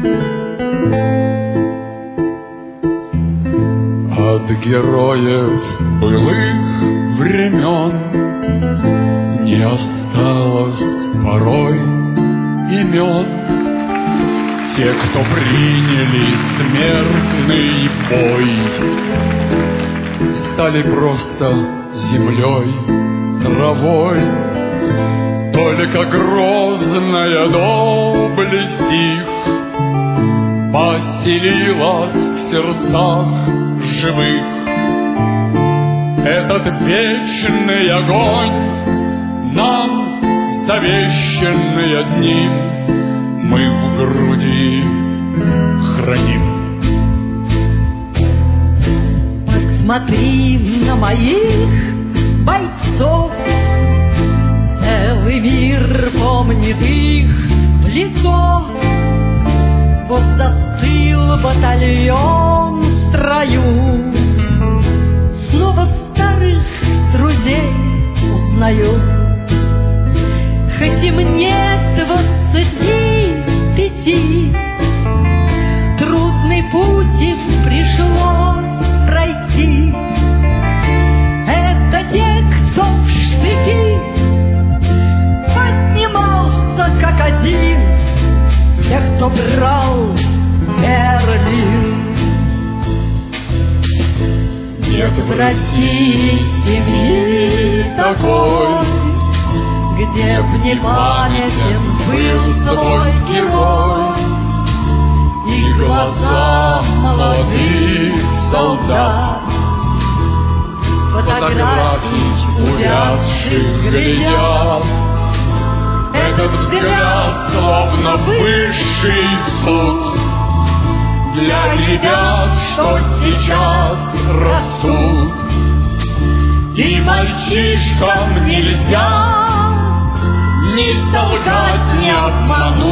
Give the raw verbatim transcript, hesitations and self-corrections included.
От героев былых времен не осталось порой имен. Те, кто приняли смертный бой, стали просто землей, травой. Только грозная доблесть их поселилась в сердцах живых. Этот вечный огонь, нам завещанный одним, мы в груди храним. Посмотри на моих бойцов, целый мир помнит их лицо. Вот застыл батальон в строю, снова старых друзей узнаю. Хоть и мне двадцати пяти, трудный путь им пришлось пройти. Это те, кто в штыки поднимался как один, те, кто брал Берлин. Нет в России семьи такой, где б не памятен был свой герой, и глаза молодых солдат фотографий увядших глядят. Этот взгляд словно высший суд для ребят, что сейчас растут. И мальчишкам нельзя ни солгать, ни обмануть.